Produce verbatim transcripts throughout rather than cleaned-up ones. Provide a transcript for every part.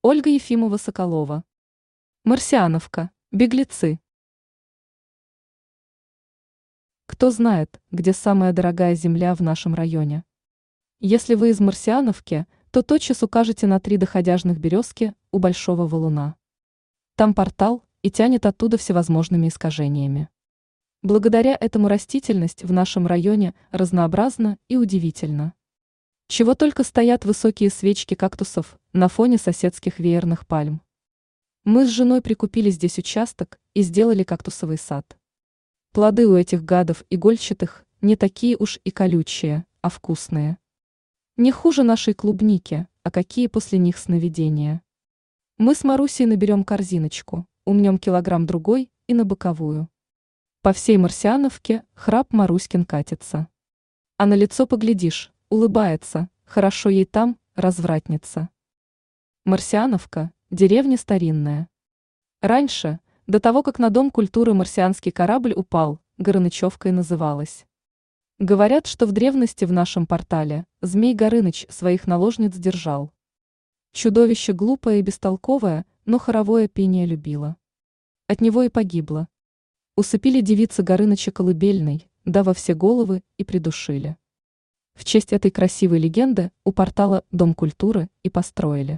Ольга Ефимова-Соколова. Марсиановка. Беглецы. Кто знает, где самая дорогая земля в нашем районе? Если вы из Марсиановки, то тотчас укажете на три доходяжных березки у Большого Валуна. Там портал и тянет оттуда всевозможными искажениями. Благодаря этому растительность в нашем районе разнообразна и удивительна. Чего только стоят высокие свечки кактусов на фоне соседских веерных пальм. Мы с женой прикупили здесь участок и сделали кактусовый сад. Плоды у этих гадов игольчатых не такие уж и колючие, а вкусные. Не хуже нашей клубники, а какие после них сновидения. Мы с Марусей наберем корзиночку, умнем килограмм другой и на боковую. По всей Марсиановке храп Маруськин катится. А на лицо поглядишь, улыбается, хорошо ей там, развратница. Марсиановка – деревня старинная. Раньше, до того, как на Дом культуры марсианский корабль упал, Горынычевкой называлась. Говорят, что в древности в нашем портале Змей Горыныч своих наложниц держал. Чудовище глупое и бестолковое, но хоровое пение любило. От него и погибло. Усыпили девицы Горыныча колыбельной, да во все головы и придушили. В честь этой красивой легенды у портала Дом культуры и построили.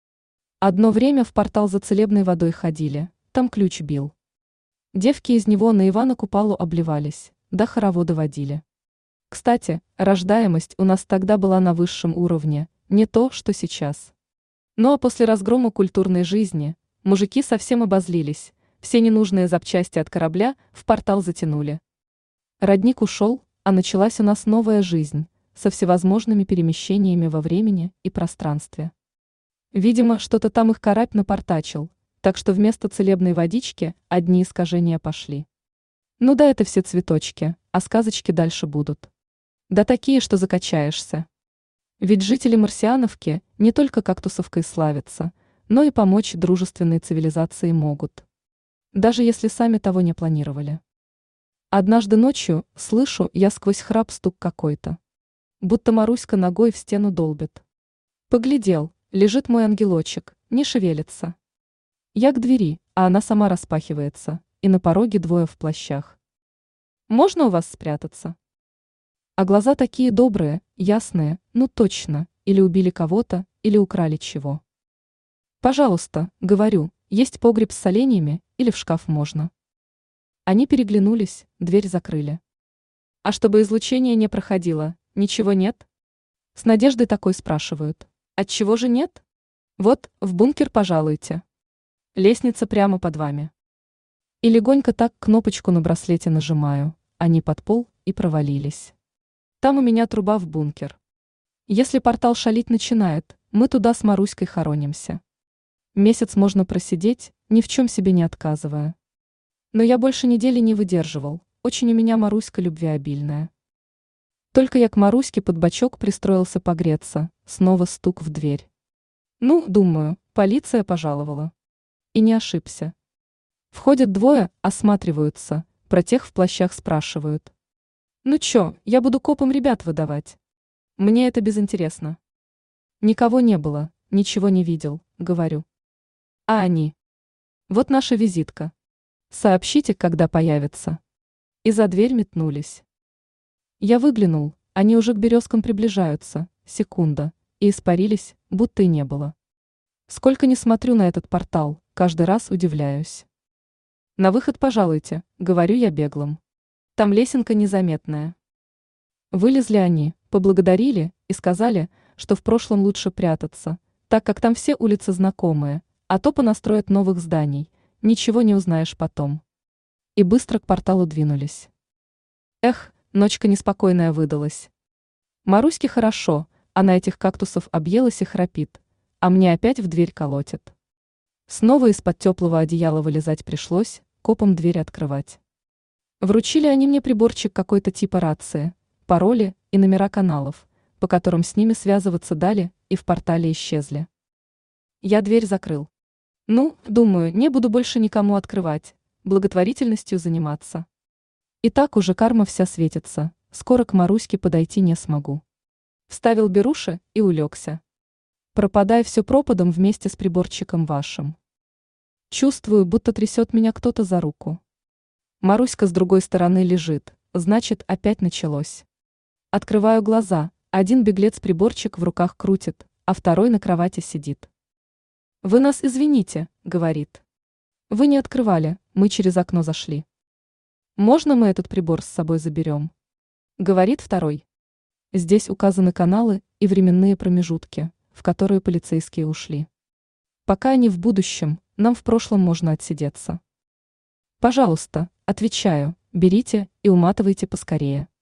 Одно время в портал за целебной водой ходили, там ключ бил. Девки из него на Ивана Купалу обливались, да хороводы водили. Кстати, рождаемость у нас тогда была на высшем уровне, не то, что сейчас. Ну а после разгрома культурной жизни, мужики совсем обозлились, все ненужные запчасти от корабля в портал затянули. Родник ушел, а началась у нас новая жизнь, со всевозможными перемещениями во времени и пространстве. Видимо, что-то там их карась напортачил, так что вместо целебной водички одни искажения пошли. Ну да, это все цветочки, а сказочки дальше будут. Да такие, что закачаешься. Ведь жители Марсиановки не только кактусовкой славятся, но и помочь дружественной цивилизации могут. Даже если сами того не планировали. Однажды ночью слышу я сквозь храп стук какой-то. Будто Маруська ногой в стену долбит. Поглядел, лежит мой ангелочек, не шевелится. Я к двери, а она сама распахивается, и на пороге двое в плащах. Можно у вас спрятаться? А глаза такие добрые, ясные, ну точно, или убили кого-то, или украли чего. Пожалуйста, говорю, есть погреб с соленьями, или в шкаф можно. Они переглянулись, дверь закрыли. А чтобы излучение не проходило, ничего нет? С надеждой такой спрашивают. Отчего же нет? Вот, в бункер пожалуйте. Лестница прямо под вами. И легонько так кнопочку на браслете нажимаю, они под пол и провалились. Там у меня труба в бункер. Если портал шалить начинает, мы туда с Маруськой хоронимся. Месяц можно просидеть, ни в чем себе не отказывая. Но я больше недели не выдерживал, очень у меня Маруська любвеобильная. Только я к Маруське под бочок пристроился погреться, снова стук в дверь. Ну, думаю, полиция пожаловала. И не ошибся. Входят двое, осматриваются, про тех в плащах спрашивают. Ну чё, я буду копам ребят выдавать? Мне это безинтересно. Никого не было, ничего не видел, говорю. А они? Вот наша визитка. Сообщите, когда появится. И за дверь метнулись. Я выглянул, они уже к березкам приближаются, секунда, и испарились, будто и не было. Сколько ни смотрю на этот портал, каждый раз удивляюсь. На выход пожалуйте, говорю я беглым. Там лесенка незаметная. Вылезли они, поблагодарили и сказали, что в прошлом лучше прятаться, так как там все улицы знакомые, а то понастроят новых зданий, ничего не узнаешь потом. И быстро к порталу двинулись. Эх, ночка неспокойная выдалась. Маруське хорошо, она этих кактусов объелась и храпит, а мне опять в дверь колотит. Снова из-под теплого одеяла вылезать пришлось, копом дверь открывать. Вручили они мне приборчик какой-то типа рации, пароли и номера каналов, по которым с ними связываться дали, и в портале исчезли. Я дверь закрыл. Ну, думаю, не буду больше никому открывать, благотворительностью заниматься. И так уже карма вся светится, скоро к Маруське подойти не смогу. Вставил беруши и улегся. Пропадай все пропадом вместе с приборчиком вашим. Чувствую, будто трясет меня кто-то за руку. Маруська с другой стороны лежит, значит, опять началось. Открываю глаза, один беглец-приборчик в руках крутит, а второй на кровати сидит. «Вы нас извините», — говорит. «Вы не открывали, мы через окно зашли. Можно мы этот прибор с собой заберем?» — говорит второй. Здесь указаны каналы и временные промежутки, в которые полицейские ушли. Пока они в будущем, нам в прошлом можно отсидеться. Пожалуйста, отвечаю, берите и уматывайте поскорее.